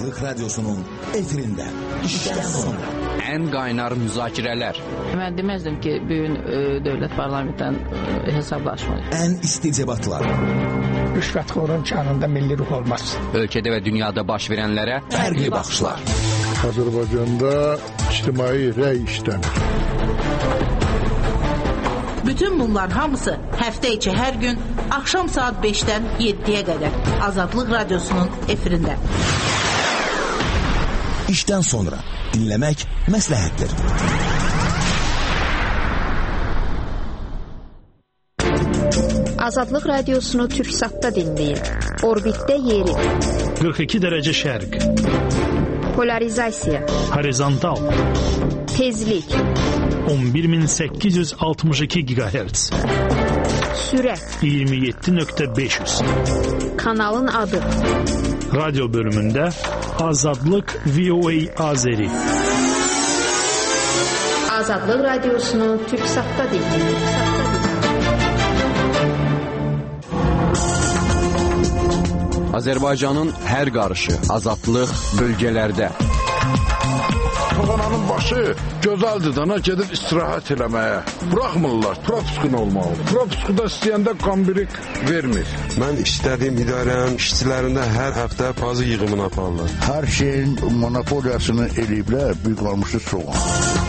Azadlıq Radyosu'nun efirində işdən sonra. Ən qaynar müzakirələr. Mən deməzdim ki, bugün dövlət parlamentdən hesablaşmalıyıq. Ən isti debatlar. Rüşvətxorun canında milli ruh olmaz. Ölkədə və dünyada baş verənlərə fərqli baxışlar. Azərbaycanda ictimai rəy işlənir. Bütün bunlar hamısı həftə içi hər gün axşam saat 5-dən 7-yə qədər Azadlıq Radyosu'nun efirində. İşdən sonra dinləmək məsləhətdir. Azadlıq Radiosunu Türksatda dinləyin. Orbitdə yeri. 42 dərəcə şərq. Polarizasiya. Horizontal. Tezlik. 11862 GHz. Sürət. 27.500. Kanalın adı. Radyo bölümündə Azadlıq VOA Azeri. Azadlıq Radiosunu Türksatda dinləyin. Azərbaycanın hər qarışı, azadlıq bölgələrdə. Toğananın başı gözəldir dana gedib istirahət eləməyə. Buraxmırlar, propuskun olmalıdır. Propuskuda istəyəndə qambirik vermir. Mən işlədiyim idarənin işçilərində hər həftə pazı yığımını aparırlar. Hər şeyin monopoliyasını eləyiblər, büyük qalmışı soğan.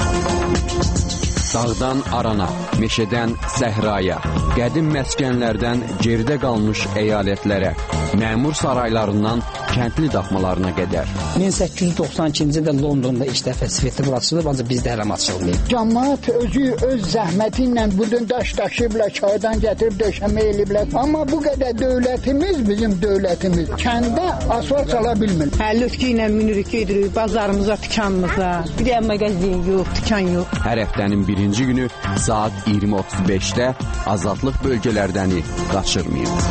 Dağdan arana, meşədən səhraya, qədim məskənlərdən geridə qalmış əyalətlərə, məmur saraylarından kəndli daxmalarına qədər. 1892-ci ildə Londonda ilk dəfə Svetofor açılıb, ancaq bizdə hələm açılmayıb. Cəmaət özü öz zəhməti ilə budun daş daşıyıblar, çaydan gətirib döşəmə eləyiblər. Amma bu qədər dövlətimiz, bizim dövlətimiz kəndə asfalt sala bilmir. Lütki ilə minirik gedirik bazarımıza, dükanımıza. Bir də mağazin yox, dükan yox. Hər həftənin birinci günü saat 20:35-də azadlıq bölgələrdəni qaçırmayın.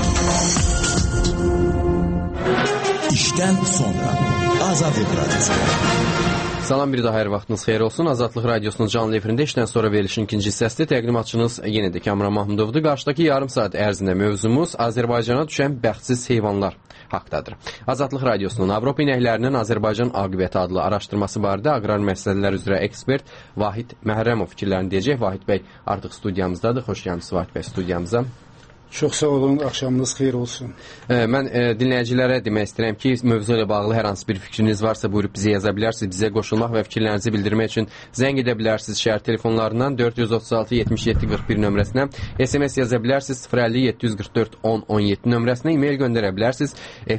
İşdən sonra Azadlıq Radyosu. Salam, bir daha hər vaxtınız xeyir olsun. Azadlıq Radyosu'nun canlı efirində işdən sonra verilişin ikinci hissəsində təqdimatçınız yenə də Kamran Mahmudovdur. Qarşıdakı yarım saat ərzində mövzumuz Azərbaycana düşən bəxtsiz heyvanlar haqdadır. Azadlıq Radyosu'nun Avropa inəklərinin Azərbaycan aqibəti adlı araşdırması barədə aqrar məsələlər üzrə ekspert Vahid Məhrəmov fikirlərini deyəcək. Vahid bəy artıq studiyamızdadır. Xoş gəlmisiniz Vahid bəy studiyamıza. Çox sağ olun, axşamınız xeyir olsun. Mən dinləyicilərə demək istəyirəm ki, mövzu ilə bağlı hər hansı bir fikriniz varsa buyurub bizə yaza bilərsiniz. Bizə qoşulmaq və fikirlərinizi bildirmək üçün zəng edə bilərsiniz şəhər telefonlarından 436 77 41 nömrəsinə, SMS yaza bilərsiniz 050 744 10 17 nömrəsinə, e-mail göndərə bilərsiniz.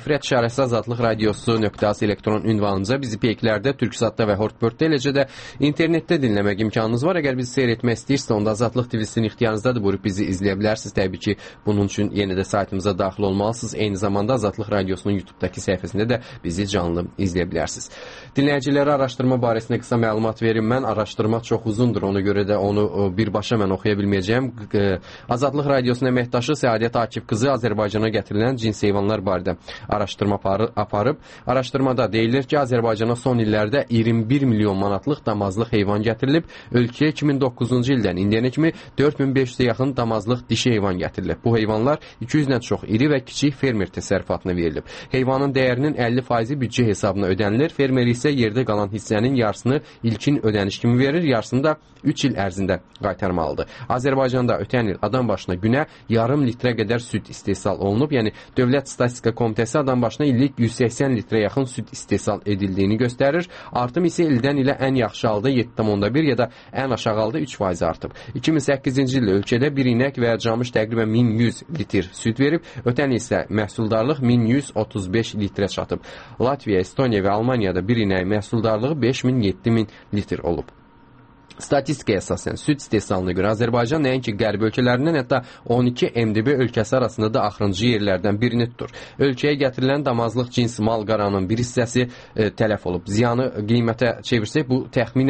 efir@azadlıqradiosu.az elektron ünvanımıza, bizi peyklərdə, Türksatda və Hortbörtdə, eləcə də internetdə dinləmək imkanınız var. Əgər bizi seyr etmək istəyirsə, onda Azadlıq TV-sinin ixtiyarınızdadır, buyurub bizi izləyə bilərsiniz. Təbii ki, bunun üçün yenə də saytımıza daxil olmalısınız. Eyni zamanda Azadlıq Radyosu'nun YouTube-dakı səhifəsində də bizi canlı izləyə bilərsiniz. Dinləyicilərə araşdırma barəsində qısa məlumat verim. Mən araşdırma çox uzundur, ona görə də onu birbaşa mən oxuya bilməyəcəyəm. Azadlıq Radyosu'nun əməkdaşı Səadət Akif qızı Azərbaycana gətirilən cins heyvanlar barədə araşdırma aparıb. Araşdırmada deyilir ki, Azərbaycana son illərdə 21 milyon manatlıq damazlıq heyvan gətirilib. Ölkəyə 2009-cu ildən indiyənə kimi 4500-ə yaxın damazlıq dişi heyvan gətirilib. Bu heyvanlar 200-dən çox iri və kiçik fermer təsərrüfatına verilib. Heyvanın dəyərinin 50% büdcə hesabına ödənilir. Fermer isə yerdə qalan hissənin yarısını ilkin ödəniş kimi verir, yarısını da 3 il ərzində qaytarmalıdır. Azərbaycanda ötən il adam başına günə yarım litrə qədər süd istehsal olunub. Yəni, Dövlət Statistika Komitəsi adam başına illik 180 litrə yaxın süd istehsal edildiyini göstərir. Artım isə ildən ilə ən yaxşı halda 7,1 ya da ən aşağı halda 3% artıb. 2008-ci ildə ölkədə bir inək və camış təqribən 1100 litr süd verib, ötən il isə məhsuldarlıq 1135 litrə çatıb. Latviya, Estoniya və Almaniyada bir inək məhsuldarlığı 5000-7000 litr olub. Statistikaya əsasən süd istehsalına görə Azərbaycan nəinki qərb ölkələrindən, hətta 12 MDB ölkəsi arasında da axırıncı yerlərdən birini tutur. Ölkəyə gətirilən damazlıq cins mal qaranın bir hissəsi tələf olub. Ziyanı qiymətə çevirsək, bu təxminən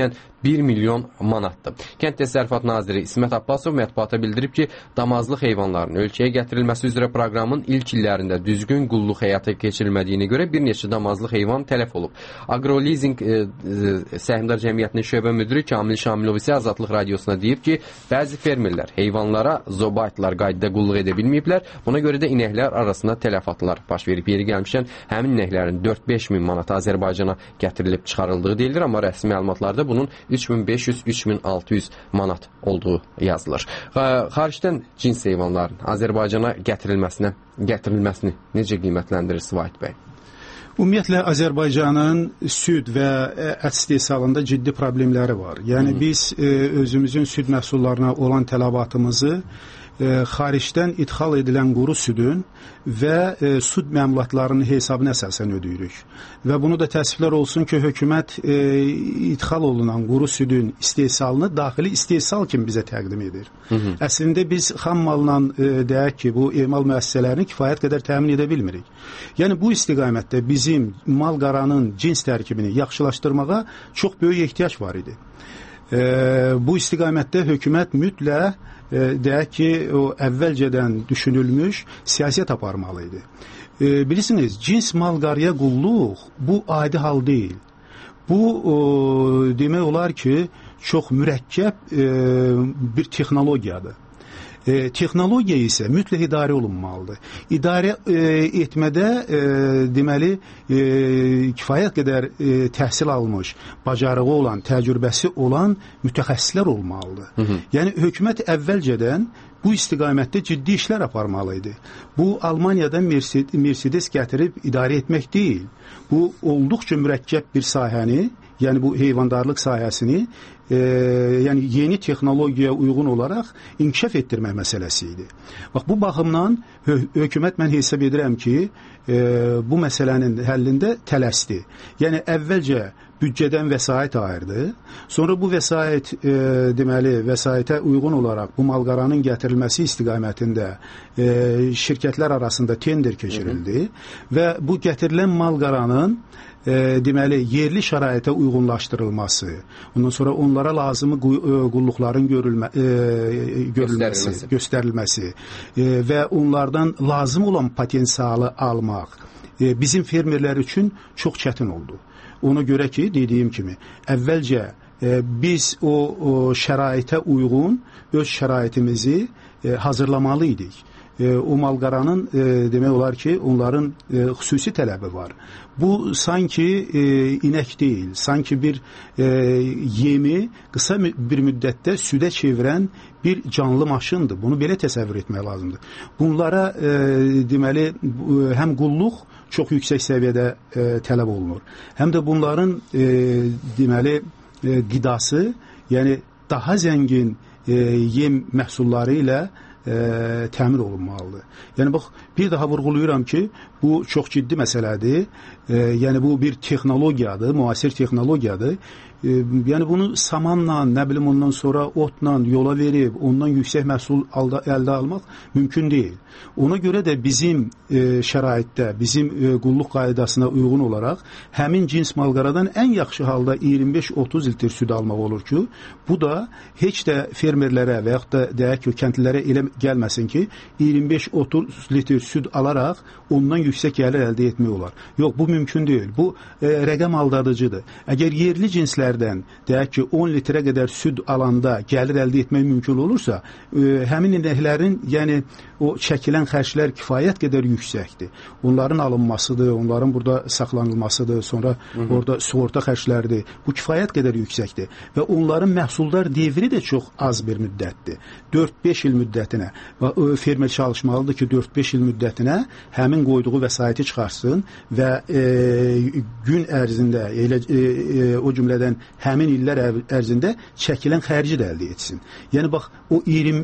1 milyon manatdır. Kənd Təsərrüfat Naziri İsmət Abbasov mətbuata bildirib ki, damazlıq heyvanların ölkəyə gətirilməsi üzrə proqramın ilk illərində düzgün qulluq həyata keçirilmədiyinə görə bir neçə damazlıq heyvan tələf olub. Agrolizing Səhmdar Cəmiyyətinin şöbə müdiri Kamil Şamilov isə Azadlıq Radiosuna deyib ki, bəzi fermerlər heyvanlara zobaytlar qaydada qulluq edə bilməyiblər. Buna görə də inəklər arasında tələfatlar baş verib. Yeri gəlmişən, həmin inəklərin 4-5 min manat Azərbaycana gətirilib çıxarıldığı deyilir, amma rəsmi məlumatlarda bunun 3500-3600 manat olduğu yazılır. Xaricdən cins heyvanların Azərbaycana gətirilməsini necə qiymətləndirirsiniz Vahid bəy? Ümumiyyətlə Azərbaycanın süd və ət istehsalında ciddi problemləri var. Yəni biz özümüzün süd məhsullarına olan tələbatımızı xaricdən idxal edilən quru südün və süd məmulatlarının hesabına əsasən ödəyirik. Və bunu da təəssüflər olsun ki, hökumət idxal olunan quru südün istehsalını daxili istehsal kimi bizə təqdim edir. Əslində biz xam malla deyək ki, bu emal müəssisələrini kifayət qədər təmin edə bilmirik. Yəni bu istiqamətdə bizim mal-qaranın cins tərkibini yaxşılaşdırmağa çox böyük ehtiyac var idi. Bu istiqamətdə hökumət mütləq deyək ki, o əvvəlcədən düşünülmüş siyasət aparmalı idi. Bilirsiniz, cins mal-qarıya qulluq bu adi hal deyil. Bu demək olar ki, çox mürəkkəb bir texnologiyadır. Texnologiya isə mütləq idarə olunmalıdır. İdarə etmədə deməli kifayət qədər təhsil almış, bacarığı olan, təcrübəsi olan mütəxəssislər olmalıdır. Yəni hökumət əvvəlcədən bu istiqamətdə ciddi işlər aparmalı idi. Bu Almaniyadan Mercedes gətirib idarə etmək deyil. Bu olduqca mürəkkəb bir sahəni, yəni bu heyvandarlıq sahəsini yəni yeni texnologiyaya uyğun olaraq inkişaf etdirmək məsələsi idi. Bax, bu baxımdan hökumət mən hesab edirəm ki, bu məsələnin həllində tələsdi. Yəni əvvəlcə büdcədən vəsait ayırdı. Sonra bu vəsait deməli vəsaitə uyğun olaraq bu mal-qaranın gətirilməsi istiqamətində şirkətlər arasında tender keçirildi və bu gətirilən mal-qaranın deməli yerli şəraitə uyğunlaşdırılması, ondan sonra onlara lazımı qulluqların göstərilməsi və onlardan lazım olan potensialı almaq bizim fermerlər üçün çox çətin oldu. Ona görə ki, dediyim kimi, əvvəlcə biz o şəraitə uyğun öz şəraitimizi hazırlamalı idik. O mal-qaranın demək olar ki, onların xüsusi tələbi var. Bu sanki inək deyil, sanki bir yemi qısa bir müddətdə südə çevirən bir canlı maşındır. Bunu belə təsəvvür etmək lazımdır. Bunlara deməli həm qulluq çox yüksək səviyyədə tələb olunur. Həm də bunların deməli qidası, yəni daha zəngin yem məhsulları ilə təmin olunmalıdır. Yəni bax, bir daha vurğulayıram ki, bu çox ciddi məsələdir. Yəni bu bir texnologiyadır, müasir texnologiyadır. Yəni bunu samanla, nə bilim ondan sonra otla yola verib, ondan yüksək məhsul əldə almaq mümkün deyil. Ona görə də bizim şəraitdə, bizim qulluq qaydasına uyğun olaraq həmin cins mal-qaradan ən yaxşı halda 25-30 litr süd almaq olur ki, bu da heç də fermerlərə və yaxud da deyək ki, kəndlilərə elə gəlməsin ki, 25-30 litr süd alaraq ondan yüksək gəlir əldə etmək olar. Yox, bu mümkün deyil. Bu rəqəm aldadıcıdır. Əgər yerli cinslərdən deyək ki, 10 litrə qədər süd alanda gəlir əldə etmək mümkün olursa, həmin inəklərin, yəni o çəkilən xərclər kifayət qədər yüksəkdir. Onların alınmasıdır, onların burada saxlanılmasıdır, sonra orada sığorta xərcləridir. Bu kifayət qədər yüksəkdir və onların məhsuldar devri də çox az bir müddətdir. 4-5 il müddətinə fermer çalışmalıdır ki, 4-5 il müddətinə həmin qoyduğu vəsaiti çıxarsın və gün ərzində, o cümlədən həmin illər ərzində çəkilən xərci də əldə etsin. Yəni bax, o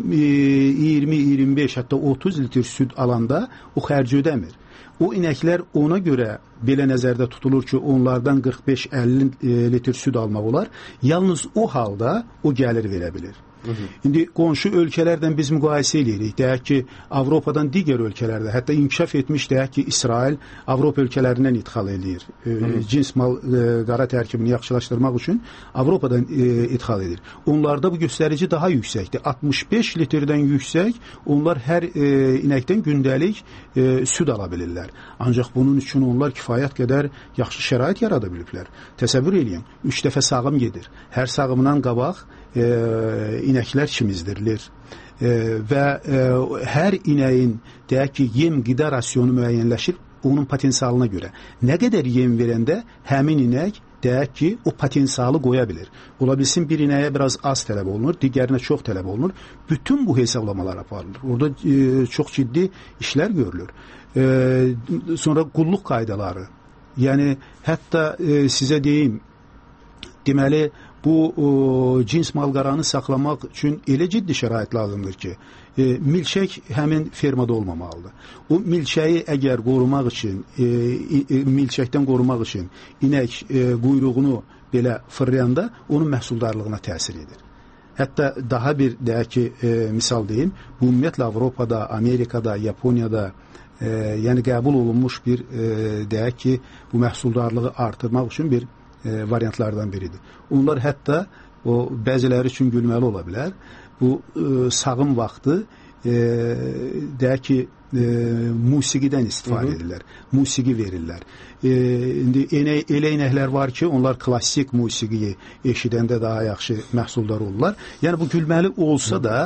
20-25, hətta 30 litr süd alanda o xərci ödəmir. O inəklər ona görə belə nəzərdə tutulur ki, onlardan 45-50 litr süd almaq olar. Yalnız o halda o gəlir verə bilir. İndi qonşu ölkələrdən biz müqayisə edirik. Deyək ki, Avropadan digər ölkələrdə, hətta inkişaf etmiş deyək ki, İsrail Avropa ölkələrindən idxal edir. Cins mal qara tərkibini yaxşılaşdırmaq üçün Avropadan idxal edir. Onlarda bu göstərici daha yüksəkdir. 65 litrdən yüksək, onlar hər inəkdən gündəlik süd ala bilirlər. Ancaq bunun üçün onlar kifayət qədər yaxşı şərait yarada biliblər. Təsəvvür eləyin, 3 dəfə sağım gedir. Hər sağımdan qabaq inəklər çimizdirilir və hər inəyin deyək ki, yem qida rasionu müəyyənləşir onun potensialına görə. Nə qədər yem verəndə həmin inək deyək ki, o potensialı qoya bilir. Ola bilsin bir inəyə biraz az tələb olunur, digərinə çox tələb olunur. Bütün bu hesablamalar aparılır. Orada çox ciddi işlər görülür. Sonra qulluq qaydaları. Yəni, hətta sizə deyim, deməli, bu cins malqaranı saxlamaq üçün elə ciddi şərait lazımdır ki, milçək həmin fermada olmamalıdır. O milçəyi əgər qorumaq üçün, milçəkdən qorumaq üçün inək quyruğunu belə fırlayanda onun məhsuldarlığına təsir edir. Hətta daha bir, deyək ki, misal deyim, bu ümumiyyətlə Avropada, Amerikada, Yaponiyada yəni qəbul olunmuş bir, deyək ki, bu məhsuldarlığı artırmaq üçün bir variantlardan biridir. Onlar hətta o bəziləri üçün gülməli ola bilər. Bu sağım vaxtı deyək ki, musiqidən istifadə edirlər. Musiqi verirlər. İndi elə inəklər var ki, onlar klassik musiqiyi eşidəndə daha yaxşı məhsuldar olurlar. Yəni bu gülməli olsa da,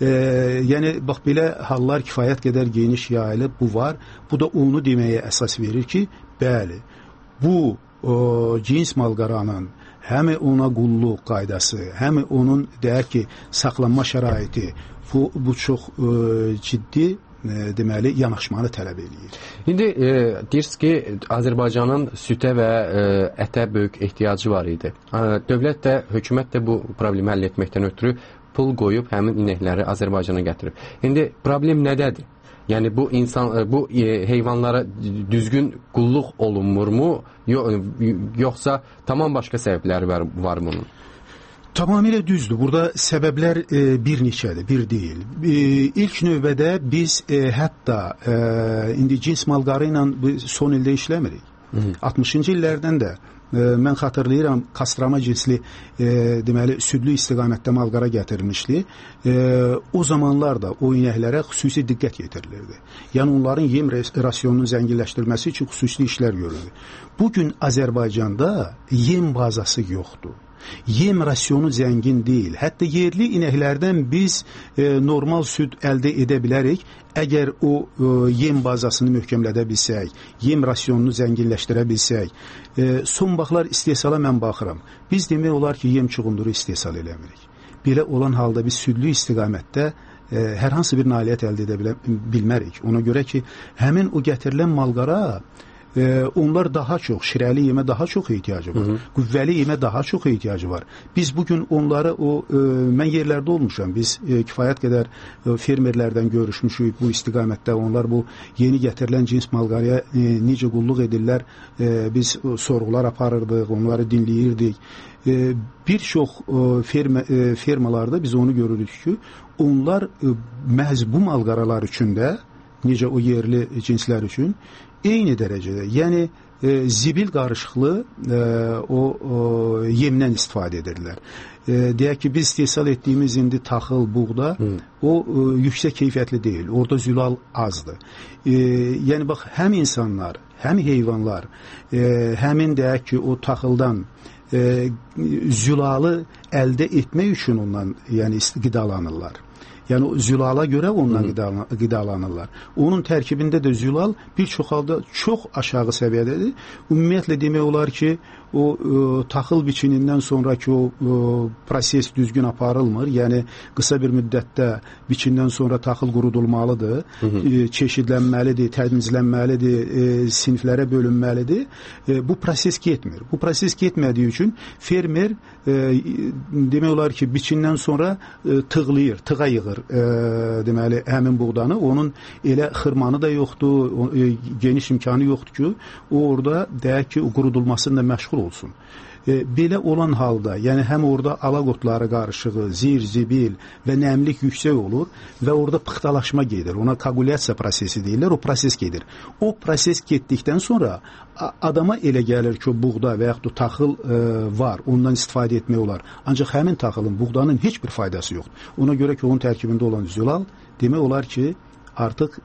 yəni bax belə hallar kifayət qədər geniş yayılıb, bu var. Bu da onu deməyə əsas verir ki, bəli, bu cins malqaranın həm ona qulluq qaydası, həm onun deyək ki, saxlanma şəraiti bu çox ciddi deməli yanaşmanı tələb eləyir. İndi deyirsiniz ki, Azərbaycanın sütə və ətə böyük ehtiyacı var idi. Dövlət də, hökumət də bu problemi həll etməkdən ötürü pul qoyub həmin inəkləri Azərbaycana gətirib. İndi problem nədədir? Yəni bu heyvanlara düzgün qulluq olunmurmu, yoxsa tamam başqa səbəbləri var bunun? Tamamilə düzdür. Burada səbəblər bir neçədir, bir deyil. İlk növbədə biz hətta indi cins malqarı ilə son ildə işləmirik. 60-cı illərdən də mən xatırlayıram, kastrama cinsli deməli südlü istiqamətdə malqara gətirilmişdi. O zamanlar da o inəklərə xüsusi diqqət yetirilirdi. Yəni onların yem rasionunun zənginləşdirilməsi üçün xüsusi işlər görülür. Bugün Azərbaycanda yem bazası yoxdur. Yem rasionu zəngin deyil. Hətta yerli inəklərdən biz normal süd əldə edə bilərik. Əgər o yem bazasını möhkəmlədə bilsək, yem rasionunu zənginləşdirə bilsək, son vaxtlar istehsala mən baxıram. Biz demək olar ki, yem çuğunduru istehsal eləmirik. Belə olan halda biz südlü istiqamətdə hər hansı bir nailiyyət əldə edə bilmərik. Ona görə ki, həmin o gətirilən malqara onlar daha çox, şirəli yemə daha çox ehtiyacı var. Qüvvəli yemə daha çox ehtiyacı var. Biz bugün onları, mən yerlərdə olmuşam, biz kifayət qədər fermerlərdən görüşmüşük bu istiqamətdə. Onlar bu yeni gətirilən cins malqaraya necə qulluq edirlər, biz sorğular aparırdıq, onları dinləyirdik. Bir çox fermalarda biz onu görürük ki, onlar məhz bu malqaralar üçün də, necə o yerli cinslər üçün, eyni dərəcədə, yəni zibil qarışıqlı o yemdən istifadə edirlər. Deyək ki, biz istehsal etdiyimiz indi taxıl, buğda, o yüksək keyfiyyətli deyil, orada zülal azdır. Yəni bax, həm insanlar, həm heyvanlar, həmin deyək ki, o taxıldan zülalı əldə etmək üçün ondan yəni qidalanırlar. Yəni zülala görə ondan qidalanırlar. Onun tərkibində də zülal bir çox halda çox aşağı səviyyədədir. Ümumiyyətlə demək olar ki, o taxıl biçinindən sonraki o proses düzgün aparılmır. Yəni qısa bir müddətdə biçindən sonra taxıl qurudulmalıdır, çeşidlənməlidir, təmizlənməlidir, siniflərə bölünməlidir. Bu proses getmir. Bu proses getmədiyi üçün fermer demək olar ki, biçindən sonra tığlayır, tığa yığır deməli həmin buğdanı. Onun elə xırmanı da yoxdur, geniş imkanı yoxdur ki, o orada deyək ki, qurudulmasında məşğul olsun. Belə olan halda, yəni həm orada alaqotları qarışığı, zir-zibil və nəmlik yüksək olur və orada pıxtalaşma gedir. Ona koagulyasiya prosesi deyirlər, o proses gedir. O proses getdikdən sonra adama elə gəlir ki, o buğda və yaxud da taxıl var, ondan istifadə etmək olar. Ancaq həmin taxılın, buğdanın heç bir faydası yoxdur. Ona görə ki, onun tərkibində olan zülal demək olar ki, artıq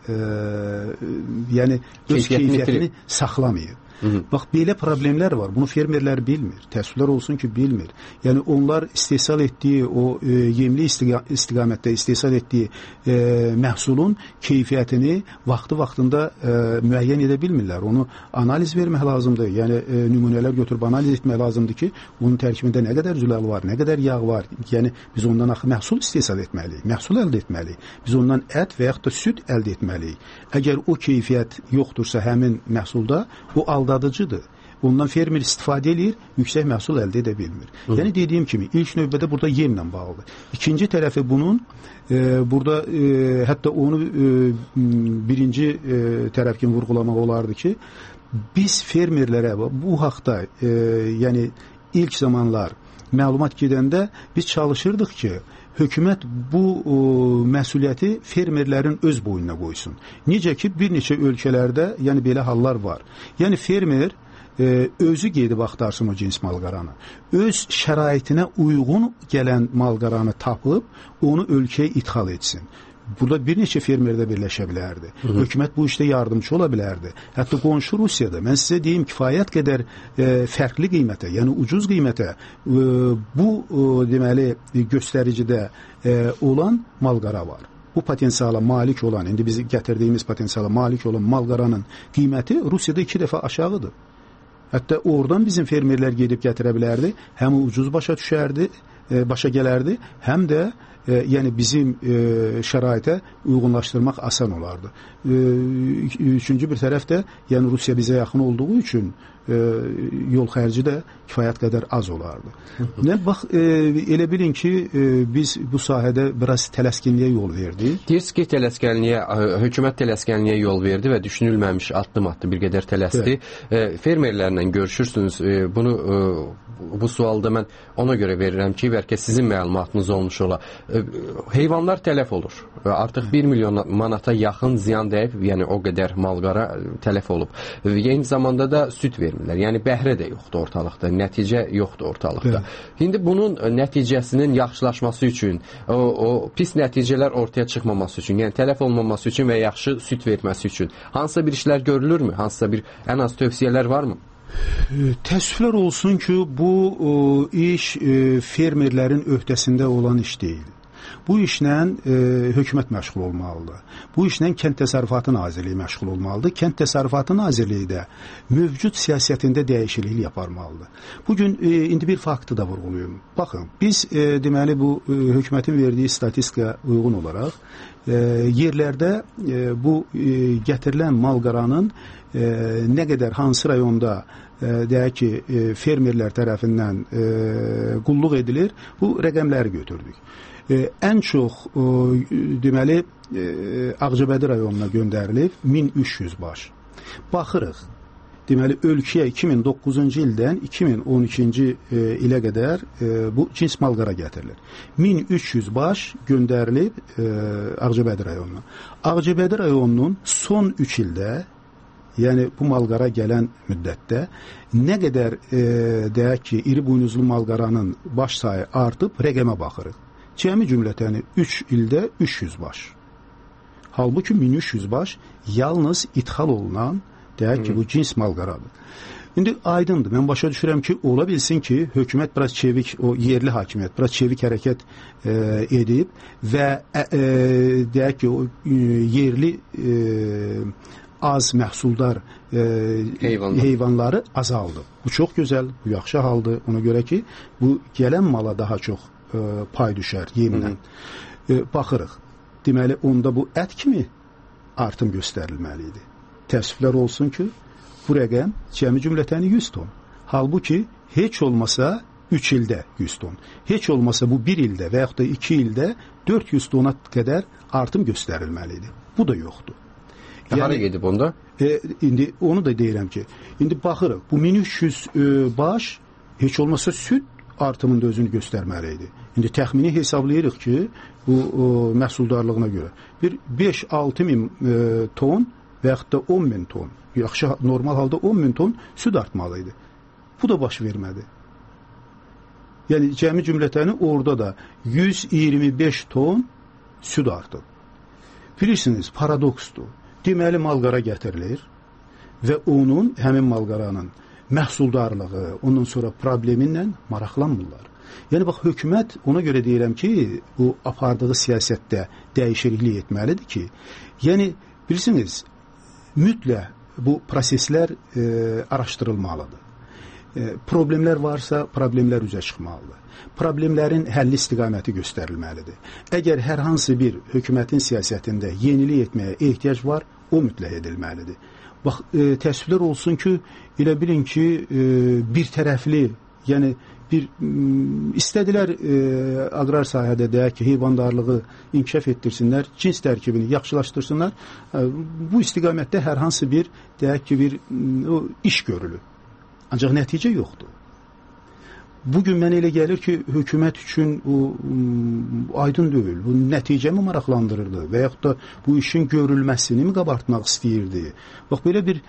yəni öz keyfiyyətini saxlamayıb. Bax, belə problemlər var. Bunu fermerlər bilmir. Təəssüflər olsun ki, bilmir. Yəni, onlar istehsal etdiyi, o yemli istiqamətdə istehsal etdiyi məhsulun keyfiyyətini vaxtında müəyyən edə bilmirlər. Onu analiz vermək lazımdır. Yəni, nümunələr götürüb analiz etmək lazımdır ki, onun tərkibində nə qədər zülal var, nə qədər yağ var. Yəni, biz ondan axı məhsul istehsal etməliyik, məhsul əldə etməliyik. Biz ondan ət və yaxud da süd əldə etməliyik. Əgər o keyfiyyət yoxdursa həmin məhsulda, o aldadıcıdır. Ondan fermer istifadə edir, yüksək məhsul əldə edə bilmir. Yəni dediyim kimi, ilk növbədə burada yemlə bağlıdır. İkinci tərəfi bunun, burada hətta onu birinci tərəf kimi vurğulamaq olardı ki, biz fermerlərə bu haqda, yəni ilk zamanlar məlumat gedəndə biz çalışırdıq ki, hökumət bu məsuliyyəti fermerlərin öz boynuna qoysun. Necə ki, bir neçə ölkələrdə yəni belə hallar var. Yəni fermer özü gedib axtarsın o cins malqaranı. Öz şəraitinə uyğun gələn malqaranı tapıb, onu ölkəyə idxal etsin. Burada bir neçə fermer də birləşə bilərdi. Hökumət bu işdə yardımcı ola bilərdi. Hətta qonşu Rusiyada, mən sizə deyim, kifayət qədər fərqli qiymətə, yəni ucuz qiymətə bu deməli göstəricidə olan malqara var. Bu potensiala malik olan, indi biz gətirdiyimiz potensiala malik olan malqaranın qiyməti Rusiyada 2 dəfə aşağıdır. Hətta oradan bizim fermerlər gedib gətirə bilərdi. Həm ucuz başa düşərdi, başa gələrdi, həm də yəni bizim şəraitə uyğunlaşdırmaq asan olardı. Üçüncü bir tərəf də, yəni Rusiya bizə yaxın olduğu üçün yol xərci də kifayət qədər az olardı. Bax, elə bilin ki, biz bu sahədə biraz tələskənliyə yol verdik. Deyirsiniz ki, hökumət tələskənliyə yol verdi və düşünülməmiş addım attı, bir qədər tələsdi. Fermerlərlə görüşürsünüz. Bu sualda mən ona görə verirəm ki, bəlkə sizin məlumatınız olmuş ola. Heyvanlar tələf olur. Artıq 1 milyon manata yaxın ziyan dəyib, yəni o qədər malqara tələf olub. Eyni zamanda da süd vermirlər. Yəni bəhrə də yoxdur ortalıqda, nəticə yoxdur ortalıqda. İndi bunun nəticəsinin yaxşılaşması üçün, o pis nəticələr ortaya çıxmaması üçün, yəni tələf olmaması üçün və yaxşı süd verməsi üçün hansısa bir işlər görülürmü? Hansısa bir ən az tövsiyələr varmı? Təəssüflər olsun ki, bu iş fermerlərin öhdəsində olan iş deyil. Bu işlə hökumət məşğul olmalıdır. Bu işlə Kənd Təsərrüfatı Nazirliyi məşğul olmalıdır. Kənd Təsərrüfatı Nazirliyi də mövcud siyasətində dəyişiklik yaparmalıdır. Bugün indi bir faktı da vurğulayım. Baxın, biz deməli bu hökumətin verdiyi statistikaya uyğun olaraq yerlərdə bu gətirilən malqaranın nə qədər hansı rayonda deyək ki, fermerlər tərəfindən qulluq edilir, bu rəqəmləri götürdük. Ən çox deməli Ağcabədi rayonuna göndərilib 1300 baş. Baxırıq, deməli ölkəyə 2009-cu ildən 2012-ci ilə qədər bu cins malqara gətirilir. 1300 baş göndərilib Ağcabədi rayonuna. Ağcabədi rayonunun son 3 ildə, yəni bu malqara gələn müddətdə nə qədər deyək ki, iri buynuzlu malqaranın baş sayı artıb, rəqəmə baxırıq. Cəmi cümlətəni 3 ildə 300 baş. Halbuki 1300 baş yalnız idxal olunan, deyək ki, bu cins malqaradır. İndi aydındır, mən başa düşürəm ki, ola bilsin ki, hökumət biraz çevik, o yerli hakimiyyət biraz çevik hərəkət edib və deyək ki, o yerli az məhsuldar heyvanları azaldı. Bu çox gözəl, bu yaxşı haldır. Ona görə ki, bu gələn mala daha çox pay düşər yemlə. Baxırıq, deməli, onda bu ət kimi artım göstərilməlidir. Təəssüflər olsun ki, bu rəqəm cəmi cümlətəni 100 ton. Halbuki, heç olmasa 3 ildə 100 ton. Heç olmasa bu 1 ildə və yaxud da 2 ildə 400 tona qədər artım göstərilməlidir. Bu da yoxdur. Hara gedib onda? İndi onu da deyirəm ki, indi baxırıq, bu 1300 baş heç olmasa süd artımında özünü göstərməli idi. İndi təxmini hesablayırıq ki, bu məhsuldarlığına görə bir 5-6 min ton və yaxud da 10 min ton, yaxşı normal halda 10 min ton süd artmalı idi. Bu da baş vermədi. Yəni cəmi cümlətəni orada da 125 ton süd artıb. Bilirsiniz, paradoksdur. Deməli malqara gətirilir və onun, həmin malqaranın məhsuldarlığı, ondan sonra probleminlə maraqlanmırlar. Yəni bax, hökumət ona görə deyirəm ki, bu apardığı siyasətdə dəyişiklik etməlidir ki, yəni bilirsiniz, mütləq bu proseslər araşdırılmalıdır. Problemlər varsa, problemlər üzə çıxmalıdır. Problemlərin həlli istiqaməti göstərilməlidir. Əgər hər hansı bir hökumətin siyasətində yenilik etməyə ehtiyac var, o mütləq edilməlidir. Bax, təəssüflər olsun ki, elə bilin ki, bir tərəfli, yəni istədilər aqrar sahədə deyək ki, heyvandarlığı inkişaf etdirsinlər, cins tərkibini yaxşılaşdırsınlar. Bu istiqamətdə hər hansı bir, deyək ki, bir iş görülür. Ancaq nəticə yoxdur. Bugün mənə elə gəlir ki, hökumət üçün aydın deyil, bu nəticəmi maraqlandırırdı və yaxud da bu işin görülməsini mi qabartmaq istəyirdi? Bax, belə bir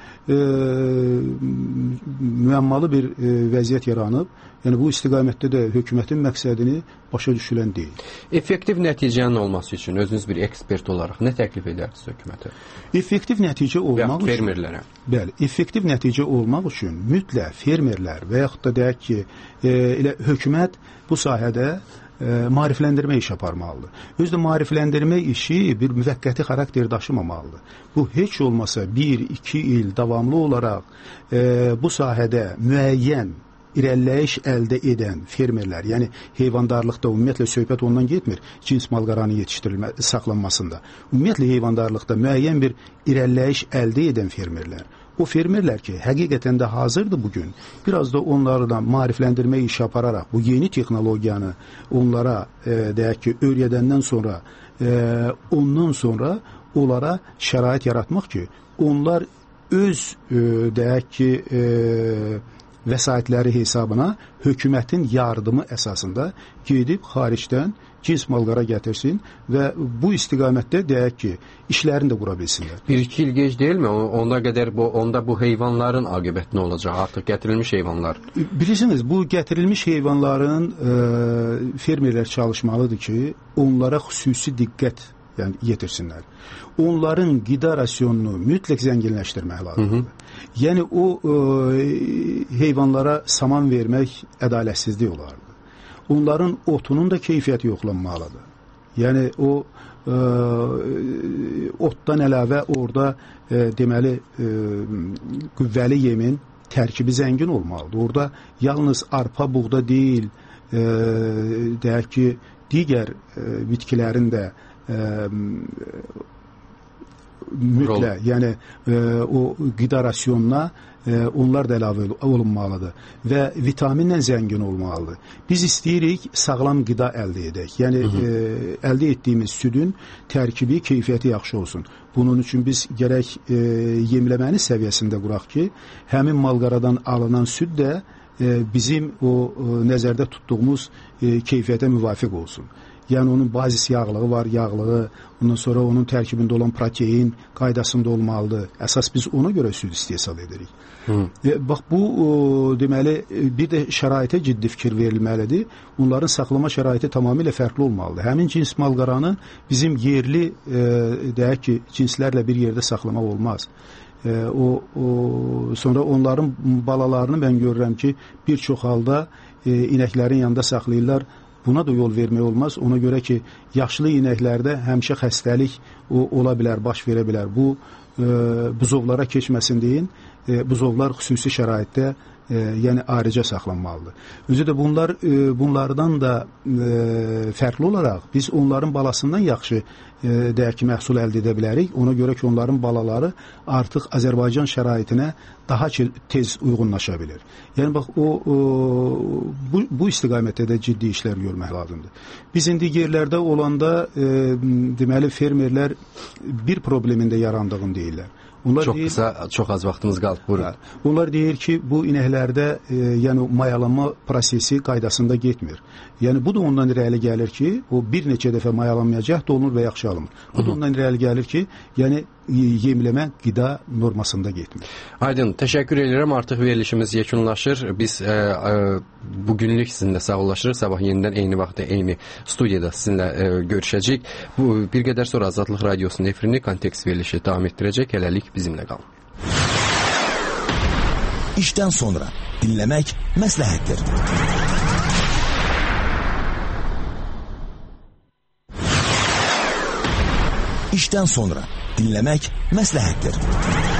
müəmmalı bir vəziyyət yaranıb. Yəni, bu istiqamətdə də hökumətin məqsədini başa düşülən deyil. Effektiv nəticənin olması üçün özünüz bir ekspert olaraq nə təklif edərsiniz hökumətə? Effektiv nəticə olmaq üçün... fermerlərə. Bəli, effektiv nəticə olmaq üçün mütləq fermerlər və yaxud da deyək ki, elə hökumət bu sahədə maarifləndirmə iş aparmalıdır. Özdə maarifləndirmə işi bir müvəqqəti xarakter daşımamalıdır. Bu, heç olmasa 1-2 il davamlı olaraq bu sahədə müəyyən irəliləyiş əldə edən fermerlər, yəni heyvandarlıqda ümumiyyətlə söhbət ondan getmir, cins malqaranın saxlanmasında. Ümumiyyətlə heyvandarlıqda müəyyən bir irəliləyiş əldə edən fermerlər. O fermerlər ki, həqiqətən də hazırdır bugün, biraz da onlardan maarifləndirmə işi apararaq, bu yeni texnologiyanı onlara, deyək ki, öyrədəndən sonra, ondan sonra onlara şərait yaratmaq ki, onlar öz, deyək ki, vəsaitləri hesabına hökumətin yardımı əsasında gedib xaricdən cins malqara gətirsin və bu istiqamətdə deyək ki, işlərini də qura bilsinlər. 1-2 il gec deyilmi? Onda bu heyvanların aqibəti nə olacaq? Artıq gətirilmiş heyvanlar. Bilirsiniz, bu gətirilmiş heyvanların fermerlər çalışmalıdır ki, onlara xüsusi diqqət yetirsinlər. Onların qida rasionunu mütləq zənginləşdirmək lazımdır. Yəni, o heyvanlara saman vermək ədalətsizlik olardı. Onların otunun da keyfiyyəti yoxlanmalıdır. Yəni, o otdan əlavə orada deməli qüvvəli yemin tərkibi zəngin olmalıdır. Orada yalnız arpa, buğda deyil, deyək ki, digər bitkilərin də mütləq, yəni o qida rasionuna onlar da əlavə olunmalıdır və vitaminlə zəngin olmalıdır. Biz istəyirik sağlam qida əldə edək. Yəni əldə etdiyimiz südün tərkibi, keyfiyyəti yaxşı olsun. Bunun üçün biz gərək yemləməni səviyyəsində quraq ki, həmin malqaradan alınan süd də bizim o nəzərdə tutduğumuz keyfiyyətə müvafiq olsun. Yəni onun bazis yağlığı var, yağlığı, ondan sonra onun tərkibində olan protein qaydasında olmalıdır. Əsas biz ona görə süd istehsal edirik. Bax, bu deməli bir də şəraitə ciddi fikir verilməlidir. Onların saxlama şəraiti tamamilə fərqli olmalıdır. Həmin cins malqaranı bizim yerli, deyək ki, cinslərlə bir yerdə saxlamaq olmaz. Sonra onların balalarını mən görürəm ki, bir çox halda inəklərin yanında saxlayırlar. Buna da yol vermək olmaz. Ona görə ki, yaşlı inəklərdə həmişə xəstəlik ola bilər, baş verə bilər. Bu, buzovlara keçməsin deyin, buzovlar xüsusi şəraitdə, yəni ayrıca saxlanmalıdır. Özü də bunlardan da fərqli olaraq biz onların balasından yaxşı deyək ki, məhsul əldə edə bilərik. Ona görə ki, onların balaları artıq Azərbaycan şəraitinə daha tez uyğunlaşa bilir. Yəni, bax, bu istiqamətdə də ciddi işlər görmək lazımdır. Biz indi yerlərdə olanda deməli, fermerlər bir problemin də yarandığını deyirlər. Çox az vaxtımız qalıb. Buyurun. Onlar deyir ki, bu inəklərdə yəni mayalanma prosesi qaydasında getmir. Yəni bu da ondan irəli gəlir ki, o bir neçə dəfə mayalanmayacaq, dolunur və yaxşı alınır. Bu da ondan irəli gəlir ki, yəni yemləmə qida normasında getmir. Aydın, təşəkkür edirəm. Artıq verilişimiz yekunlaşır. Biz bugünlük sizinlə sağollaşırıq. Sabah yenidən eyni vaxtda, eyni studiyada sizinlə görüşəcəyik. Bu bir qədər sonra Azadlıq Radiosunun efrini kontekst verilişi davam etdirəcək. Hələlik bizimlə qalın. İşdən sonra dinləmək məsləhətdir. İşdən sonra dinləmək məsləhətdir.